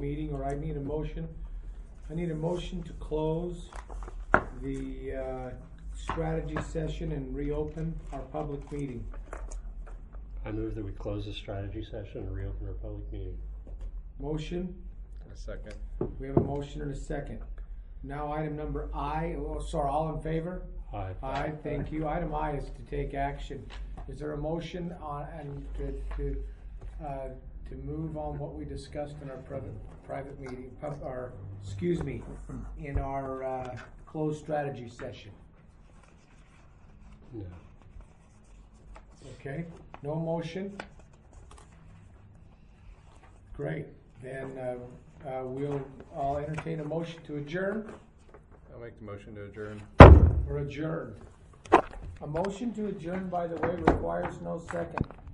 meeting, or I need a motion. I need a motion to close the strategy session and reopen our public meeting. I move that we close the strategy session and reopen our public meeting. Motion? A second. We have a motion and a second. Now item number I, all in favor? Aye. Aye, thank you. Item I is to take action. Is there a motion on, and to move on what we discussed in our private meeting, in our closed strategy session? No. Okay, no motion? Great, then I'll entertain a motion to adjourn. I'll make the motion to adjourn. We're adjourned. A motion to adjourn, by the way, requires no second.